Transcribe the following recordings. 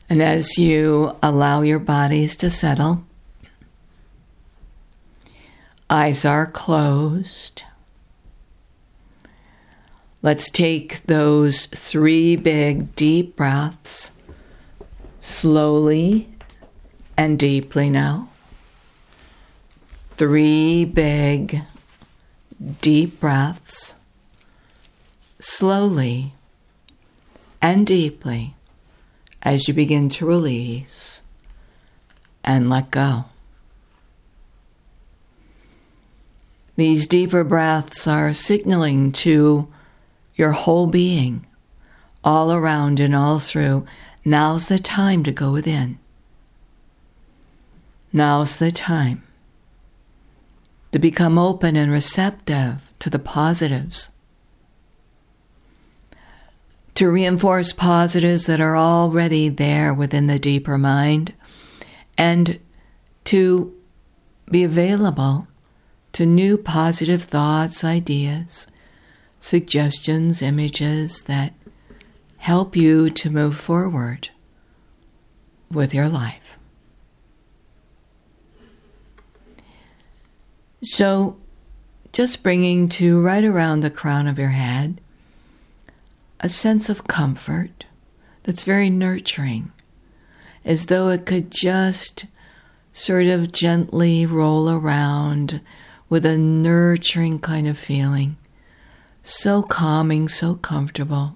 And as you allow your bodies to settle, eyes are closed. Let's take those 3 big deep breaths slowly and deeply now. 3 big deep breaths slowly and deeply as you begin to release and let go. These deeper breaths are signaling to your whole being, all around and all through. Now's the time to go within. Now's the time to become open and receptive to the positives, to reinforce positives that are already there within the deeper mind, and to be available to new positive thoughts, ideas, suggestions, images that help you to move forward with your life. So, just bringing to right around the crown of your head a sense of comfort that's very nurturing, as though it could just sort of gently roll around with a nurturing kind of feeling. So calming, so comfortable,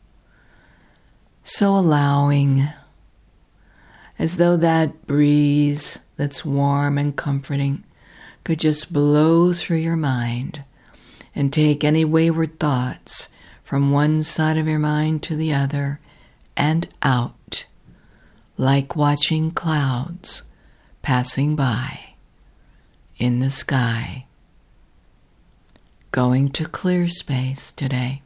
so allowing, as though that breeze that's warm and comforting could just blow through your mind and take any wayward thoughts from one side of your mind to the other and out, like watching clouds passing by in the sky. Going to clear space today.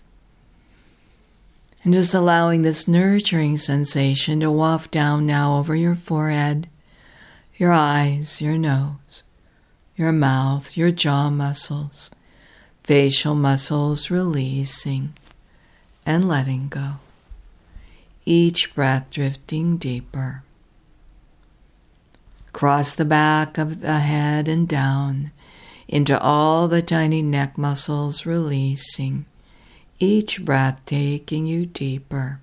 And just allowing this nurturing sensation to waft down now over your forehead, your eyes, your nose, your mouth, your jaw muscles, facial muscles releasing and letting go. Each breath drifting deeper. Across the back of the head and down into all the tiny neck muscles releasing, each breath taking you deeper.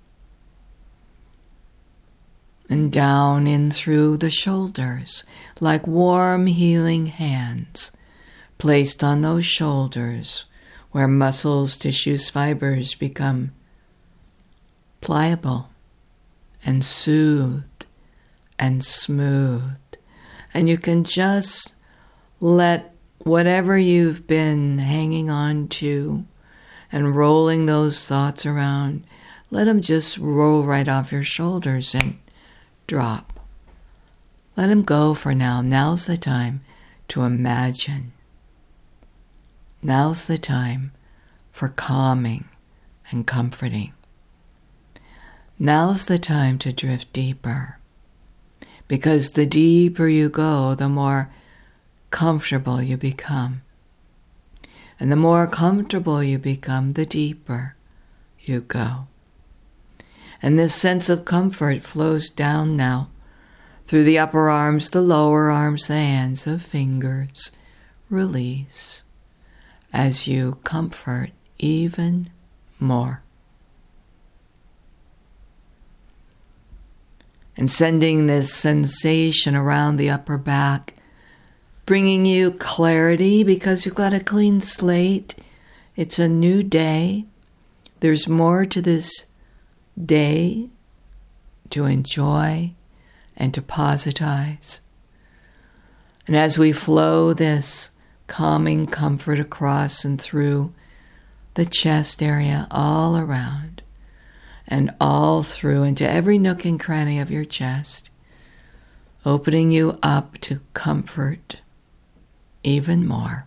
And down in through the shoulders, like warm healing hands placed on those shoulders where muscles, tissues, fibers become pliable and soothed and smooth. And you can just let whatever you've been hanging on to and rolling those thoughts around, let them just roll right off your shoulders and drop. Let them go for now. Now's the time to imagine. Now's the time for calming and comforting. Now's the time to drift deeper, because the deeper you go, the more comfortable you become. And the more comfortable you become, the deeper you go. And this sense of comfort flows down now through the upper arms, the lower arms, the hands, the fingers. Release as you comfort even more. And sending this sensation around the upper back, bringing you clarity because you've got a clean slate. It's a new day. There's more to this day to enjoy and to positize. And as we flow this calming comfort across and through the chest area, all around and all through into every nook and cranny of your chest, opening you up to comfort even more.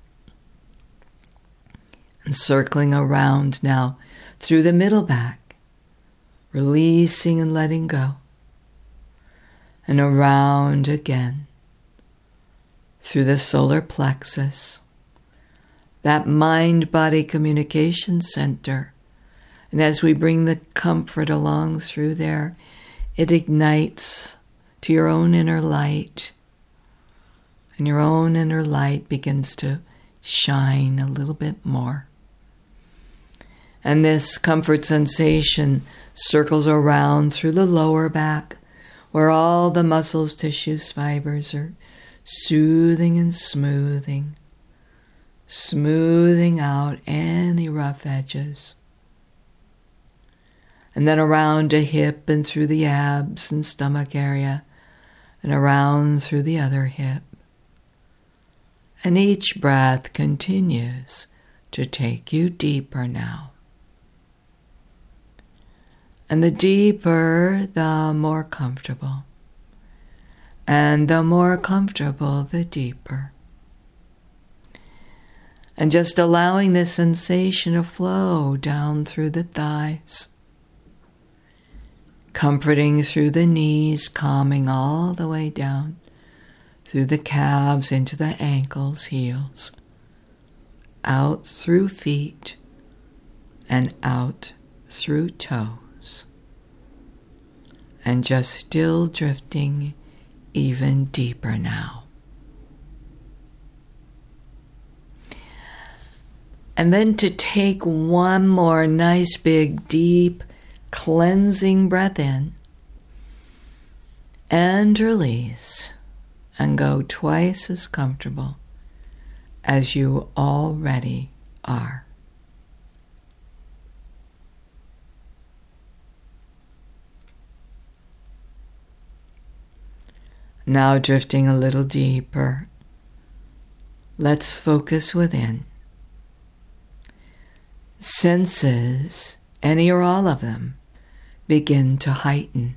And circling around now through the middle back, releasing and letting go. And around again through the solar plexus, that mind-body communication center, And as we bring the comfort along through there, it ignites to your own inner light. And your own inner light begins to shine a little bit more. And this comfort sensation circles around through the lower back, where all the muscles, tissues, fibers are soothing and smoothing out any rough edges. And then around a hip and through the abs and stomach area, and around through the other hip. And each breath continues to take you deeper now. And the deeper, the more comfortable. And the more comfortable, the deeper. And just allowing this sensation to flow down through the thighs, comforting through the knees, calming all the way down through the calves into the ankles, heels, out through feet, and out through toes. And just still drifting even deeper now. And then to take one more nice, big, deep, cleansing breath in and release and go twice as comfortable as you already are. Now drifting a little deeper, let's focus within. Senses, any or all of them, begin to heighten.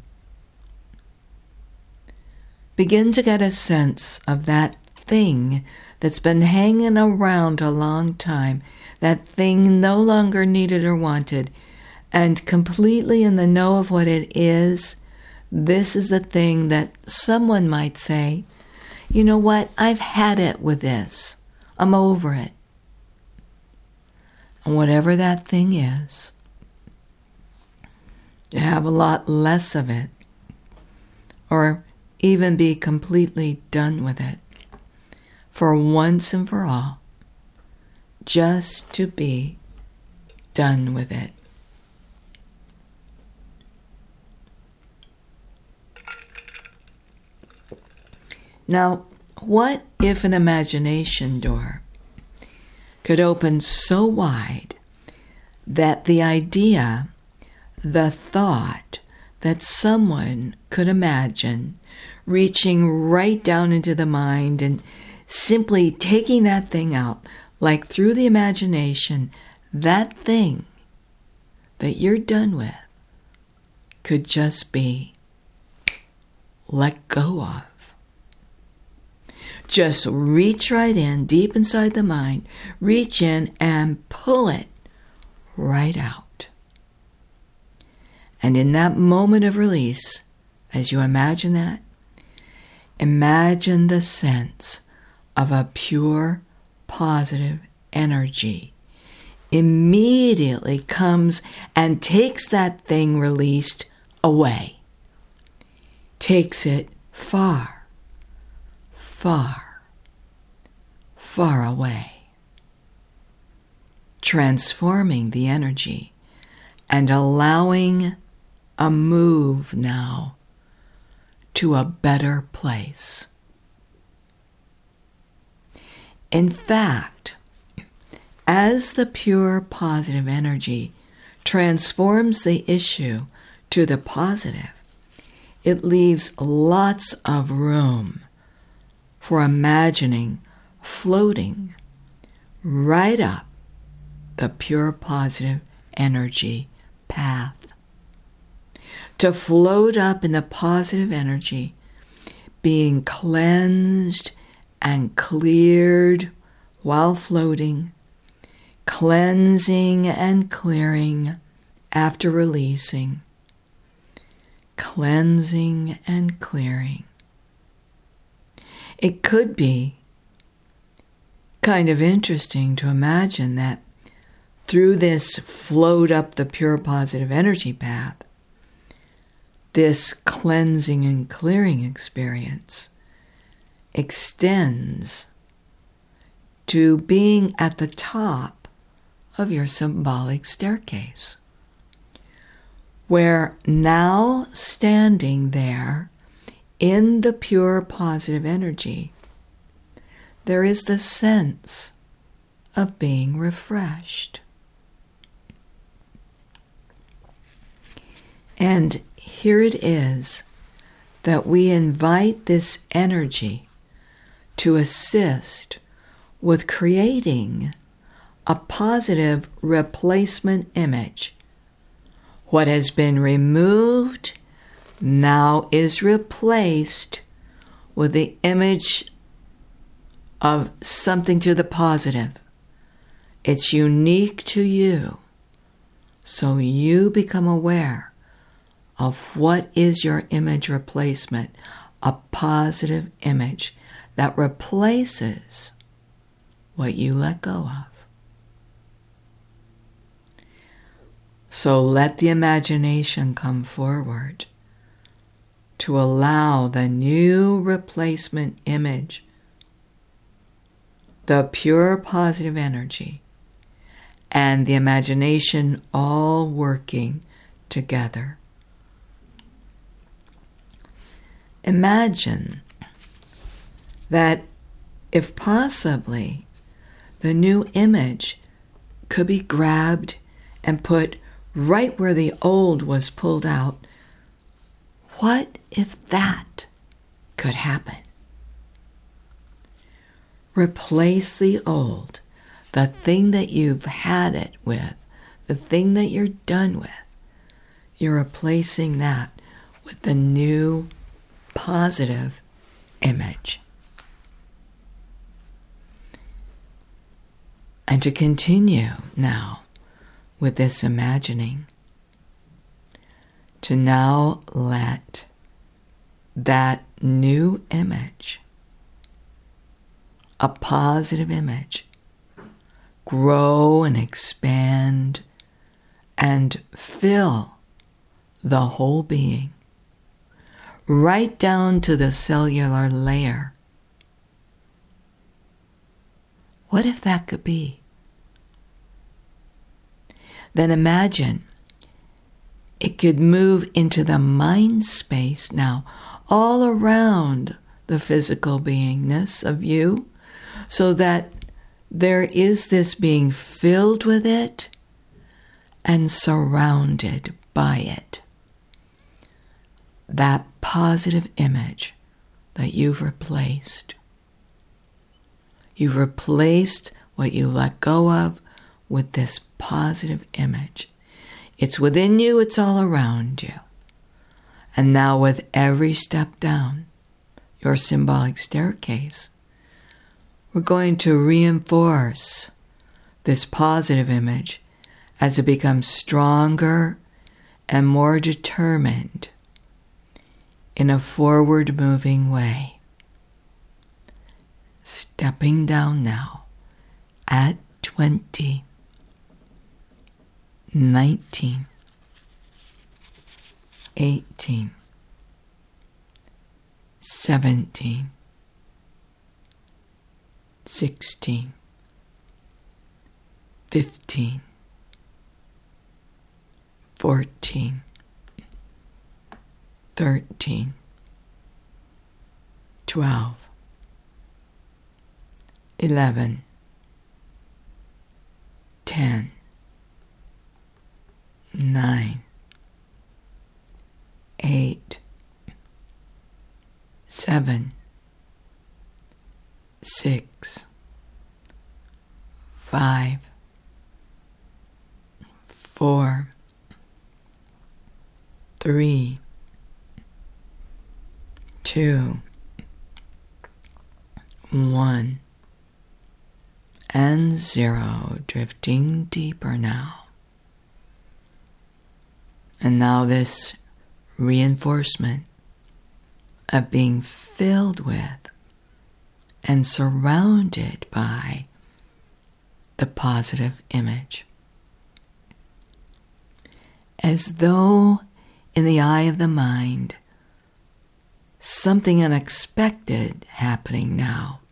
Begin to get a sense of that thing that's been hanging around a long time, that thing no longer needed or wanted, and completely in the know of what it is. This is the thing that someone might say, you know what, I've had it with this. I'm over it. And whatever that thing is, to have a lot less of it, or even be completely done with it, for once and for all, just to be done with it. Now, what if an imagination door could open so wide that the idea, the thought that someone could imagine reaching right down into the mind and simply taking that thing out, like through the imagination, that thing that you're done with could just be let go of. Just reach right in, deep inside the mind, reach in and pull it right out. And in that moment of release, as you imagine that, imagine the sense of a pure, positive energy immediately comes and takes that thing released away. Takes it far, far, far away, transforming the energy and allowing a move now to a better place. In fact, as the pure positive energy transforms the issue to the positive, it leaves lots of room for imagining floating right up the pure positive energy path. To float up in the positive energy, being cleansed and cleared while floating, cleansing and clearing after releasing, cleansing and clearing. It could be kind of interesting to imagine that through this float up the pure positive energy path, this cleansing and clearing experience extends to being at the top of your symbolic staircase, where now standing there in the pure positive energy, there is the sense of being refreshed. And here it is that we invite this energy to assist with creating a positive replacement image. What has been removed now is replaced with the image of something to the positive. It's unique to you, so you become aware of what is your image replacement, a positive image that replaces what you let go of. So let the imagination come forward to allow the new replacement image, the pure positive energy, and the imagination all working together. Imagine that if possibly the new image could be grabbed and put right where the old was pulled out. What if that could happen? Replace the old, the thing that you've had it with, the thing that you're done with. You're replacing that with the new positive image. And to continue now with this imagining, to now let that new image, a positive image, grow and expand and fill the whole being, right down to the cellular layer. What if that could be? Then imagine it could move into the mind space now, all around the physical beingness of you, so that there is this being filled with it and surrounded by it. That positive image that you've replaced. You've replaced what you let go of with this positive image. It's within you, it's all around you. And now with every step down your symbolic staircase, we're going to reinforce this positive image as it becomes stronger and more determined in a forward-moving way. Stepping down now at 20, 19, 18, 17, 16, 15, 14, 13, 12, 11, 10, 9, 8, 7, 6, 5, 4, 3, 2, 1, and 0, drifting deeper now. And now this reinforcement of being filled with and surrounded by the positive image. as though in the eye of the mind, something unexpected happening now.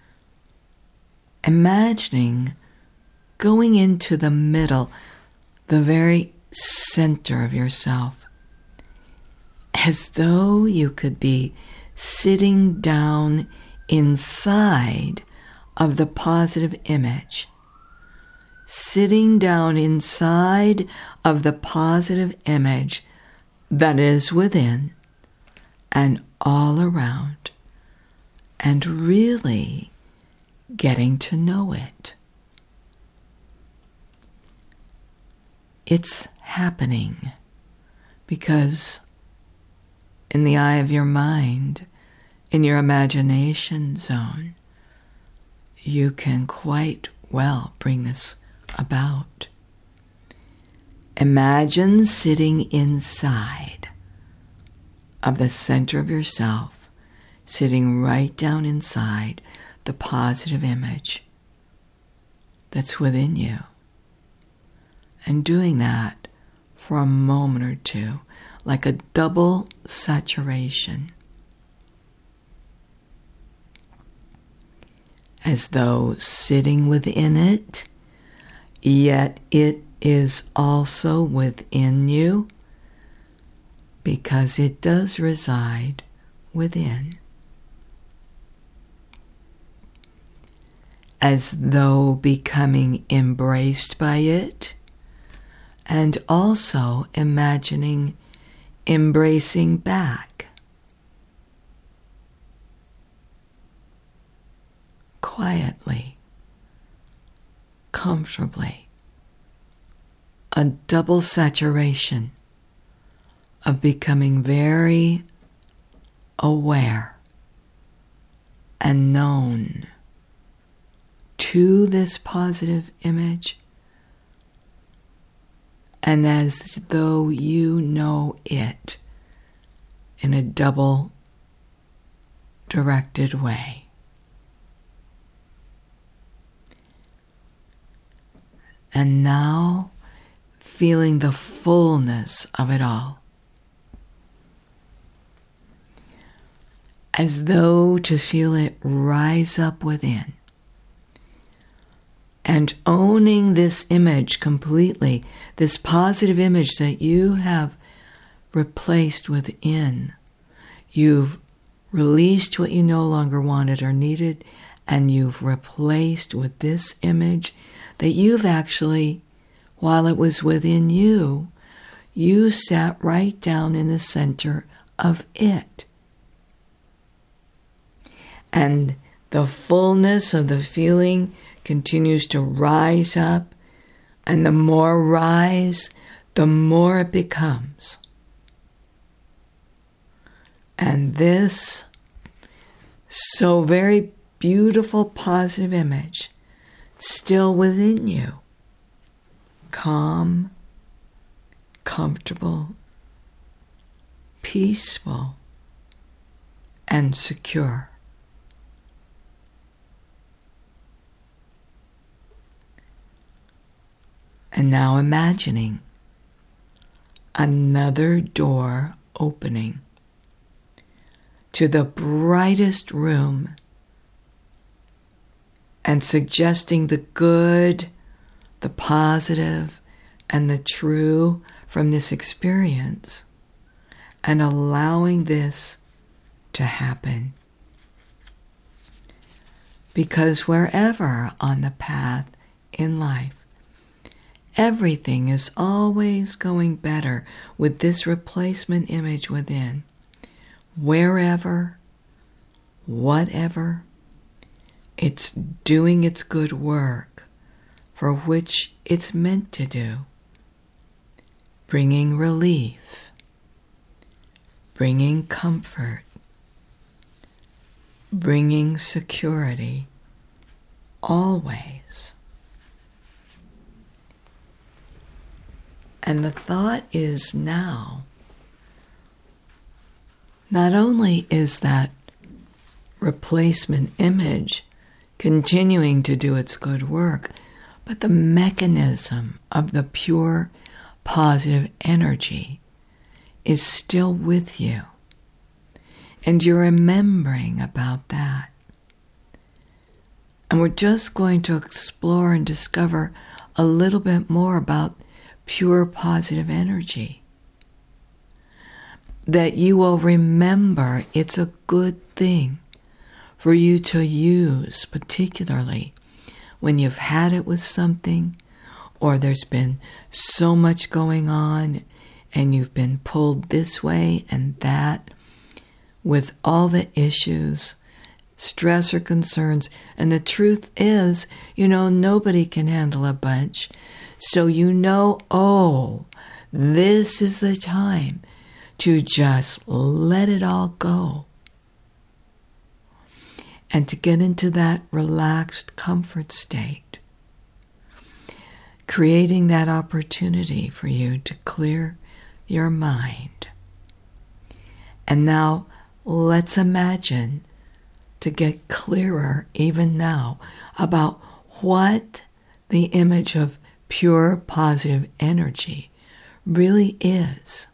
Imagining going into the middle, the very center of yourself, as though you could be sitting down inside of the positive image, sitting down inside of the positive image that is within and all around, and really getting to know it. It's happening because in the eye of your mind, in your imagination zone, you can quite well bring this about. Imagine sitting inside of the center of yourself, sitting right down inside the positive image that's within you, and doing that for a moment or two, like a double saturation, as though sitting within it, yet it is also within you, because it does reside within. As though becoming embraced by it, and also imagining embracing back. Quietly, comfortably, a double saturation of becoming very aware and known to this positive image, and as though you know it in a double directed way. And now feeling the fullness of it all, as though to feel it rise up within, and owning this image completely, this positive image that you have replaced within. You've released what you no longer wanted or needed, and you've replaced with this image that you've actually, while it was within you, you sat right down in the center of it. And the fullness of the feeling continues to rise up, and the more rise, the more it becomes. And this so very beautiful positive image still within you, calm, comfortable, peaceful, and secure. And now imagining another door opening to the brightest room, and suggesting the good, the positive, and the true from this experience, and allowing this to happen. Because wherever on the path in life, everything is always going better with this replacement image within. Wherever, whatever, it's doing its good work for which it's meant to do, bringing relief, bringing comfort, bringing security, always. And the thought is now, not only is that replacement image continuing to do its good work, but the mechanism of the pure positive energy is still with you. And you're remembering about that. And we're just going to explore and discover a little bit more about pure positive energy. That you will remember it's a good thing for you to use, particularly when you've had it with something, or there's been so much going on and you've been pulled this way and that with all the issues, stress or concerns. And the truth is, nobody can handle a bunch. So this is the time to just let it all go. And to get into that relaxed comfort state. Creating that opportunity for you to clear your mind. And now let's imagine to get clearer even now about what the image of pure positive energy really is.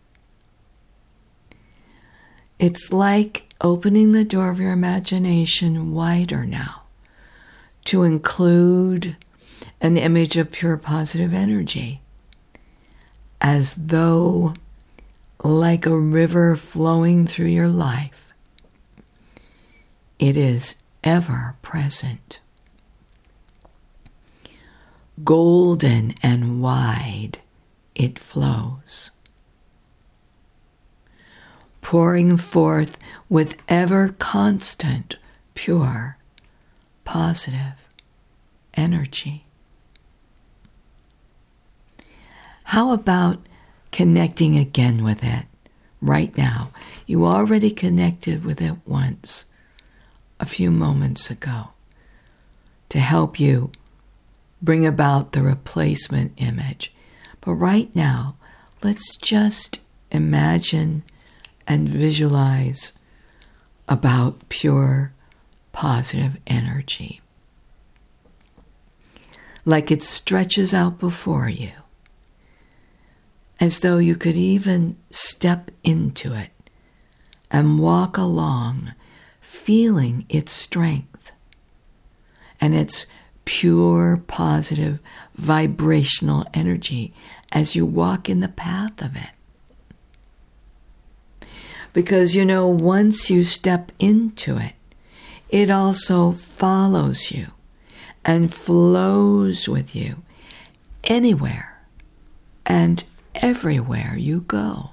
It's like opening the door of your imagination wider now to include an image of pure positive energy, as though like a river flowing through your life, it is ever present. Golden and wide it flows, pouring forth with ever constant, pure, positive energy. How about connecting again with it right now? You already connected with it once, a few moments ago, to help you bring about the replacement image. But right now, let's just imagine and visualize about pure positive energy. Like it stretches out before you, as though you could even step into it and walk along, feeling its strength and its pure, positive, vibrational energy as you walk in the path of it. Because, once you step into it, it also follows you and flows with you anywhere and everywhere you go.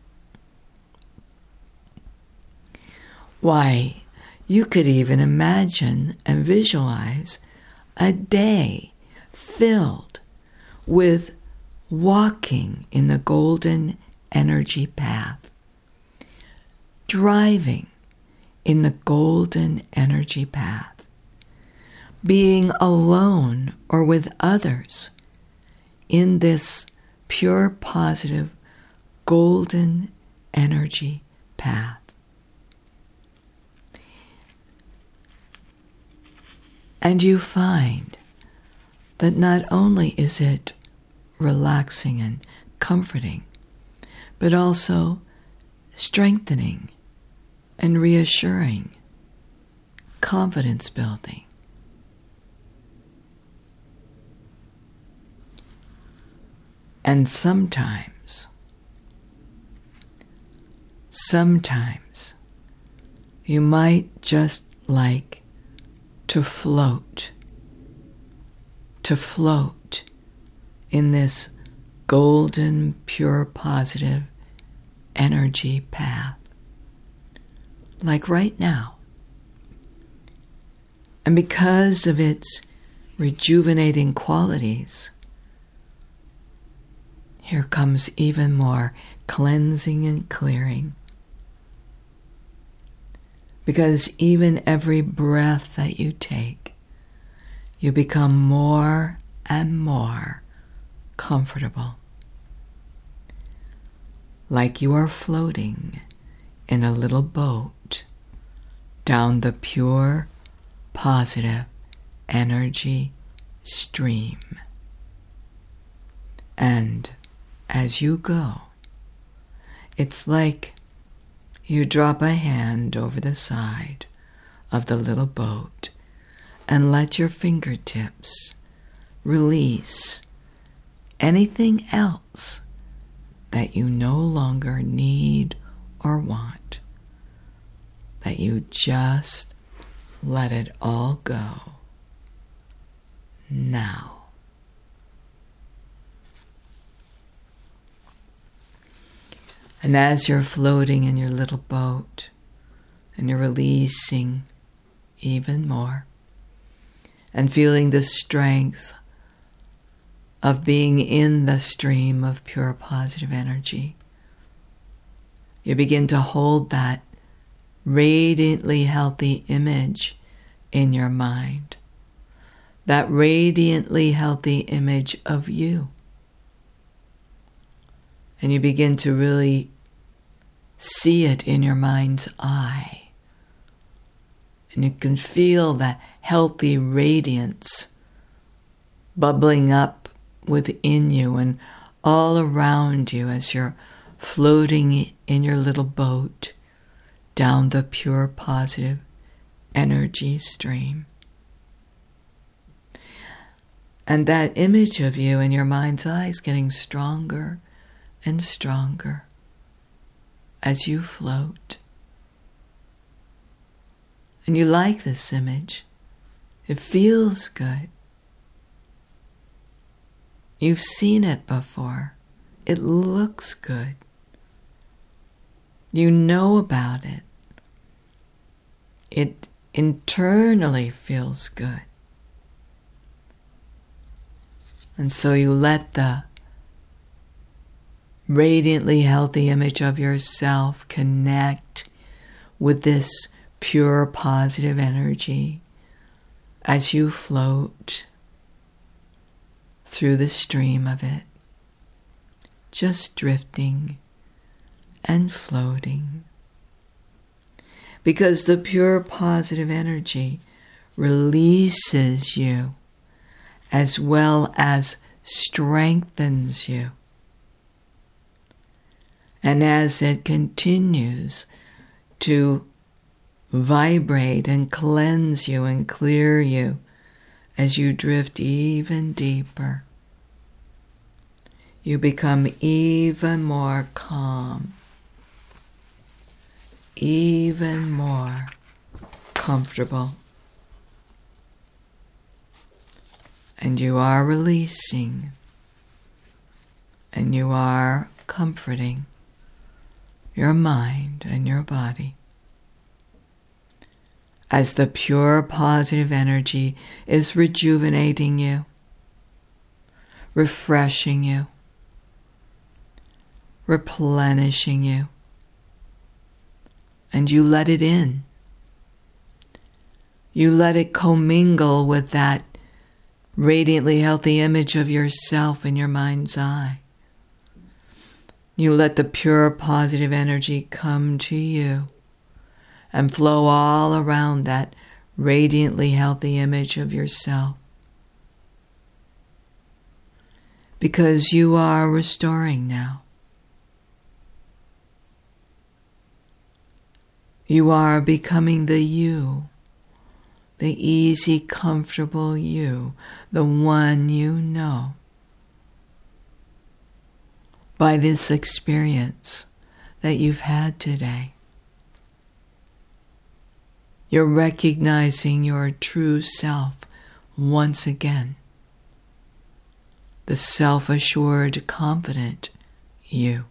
Why, you could even imagine and visualize a day filled with walking in the golden energy path, driving in the golden energy path, being alone or with others in this pure positive golden energy path. And you find that not only is it relaxing and comforting, but also strengthening and reassuring, confidence building. And sometimes you might just like to float in this golden, pure, positive energy path, like right now. And because of its rejuvenating qualities, here comes even more cleansing and clearing. Because even every breath that you take, you become more and more comfortable. Like you are floating in a little boat down the pure, positive energy stream. And as you go. It's like you drop a hand over the side of the little boat and let your fingertips release anything else that you no longer need or want, that you just let it all go now. And as you're floating in your little boat and you're releasing even more and feeling the strength of being in the stream of pure positive energy, you begin to hold that radiantly healthy image in your mind, that radiantly healthy image of you. And you begin to really see it in your mind's eye. And you can feel that healthy radiance bubbling up within you and all around you as you're floating in your little boat down the pure positive energy stream. And that image of you in your mind's eye is getting stronger and stronger as you float. And you like this image. It feels good. You've seen it before. It looks good. You know about it. It internally feels good. And so you let the radiantly healthy image of yourself connect with this pure positive energy as you float through the stream of it, just drifting and floating. Because the pure positive energy releases you as well as strengthens you. And as it continues to vibrate and cleanse you and clear you as you drift even deeper, you become even more calm, even more comfortable. And you are releasing, and you are comforting your mind and your body as the pure positive energy is rejuvenating you, refreshing you, replenishing you, and you let it in. You let it commingle with that radiantly healthy image of yourself in your mind's eye. You let the pure positive energy come to you and flow all around that radiantly healthy image of yourself. Because you are restoring now. You are becoming the you, the easy, comfortable you, the one you know. By this experience that you've had today, you're recognizing your true self once again, the self-assured, confident you.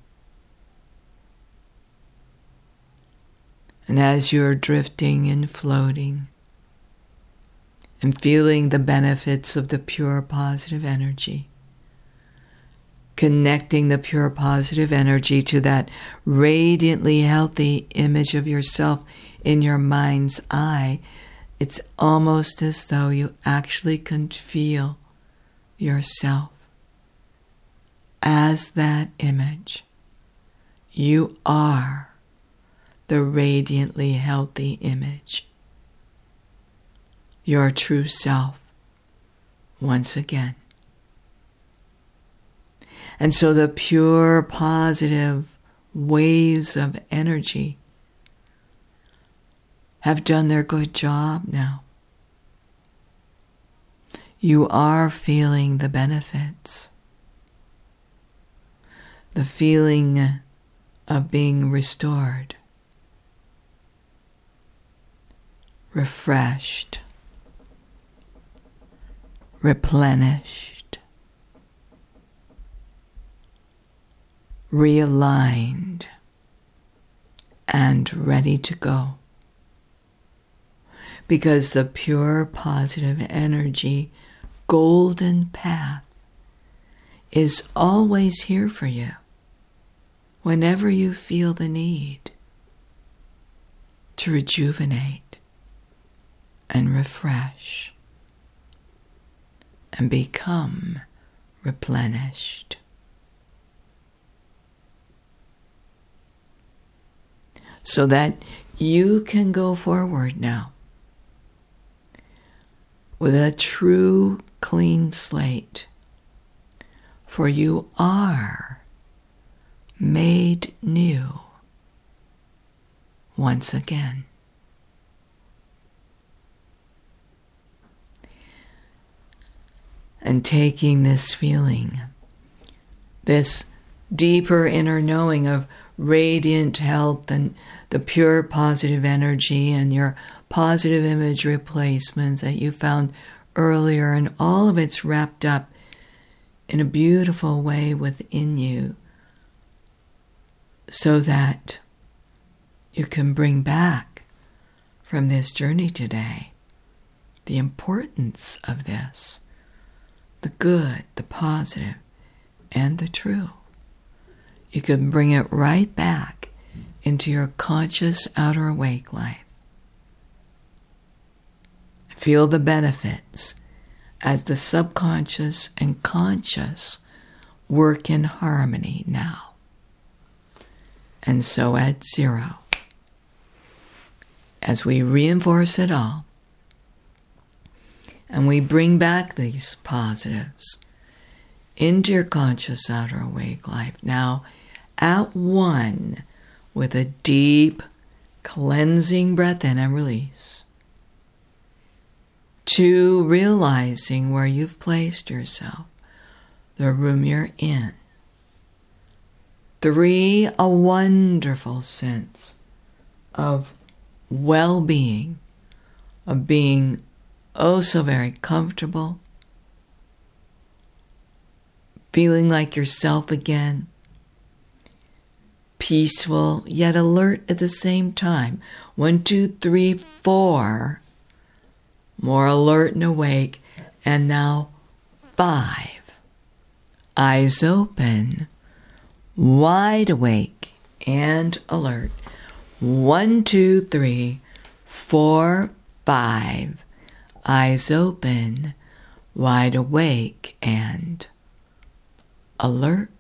And as you're drifting and floating and feeling the benefits of the pure positive energy, connecting the pure positive energy to that radiantly healthy image of yourself in your mind's eye, it's almost as though you actually can feel yourself as that image. You are the radiantly healthy image, your true self, once again. And so the pure, positive waves of energy have done their good job now. You are feeling the benefits. The feeling of being restored, refreshed, replenished, realigned, and ready to go. Because the pure positive energy golden path is always here for you whenever you feel the need to rejuvenate and refresh and become replenished. So that you can go forward now with a true clean slate, for you are made new once again. And taking this feeling, this deeper inner knowing of radiant health and the pure positive energy and your positive image replacement that you found earlier, and all of it's wrapped up in a beautiful way within you, so that you can bring back from this journey today the importance of this, the good, the positive, and the true. You can bring it right back into your conscious outer awake life. Feel the benefits as the subconscious and conscious work in harmony now. And so at zero, as we reinforce it all, and we bring back these positives into your conscious outer awake life, now at one with a deep cleansing breath in and release. 2, realizing where you've placed yourself, the room you're in. 3, a wonderful sense of well-being, of being oh so very comfortable, feeling like yourself again, peaceful yet alert at the same time. 1, 2, 3, 4, more alert and awake. And now 5, eyes open, wide awake and alert. 1, 2, 3, 4, 5, eyes open, wide awake and alert.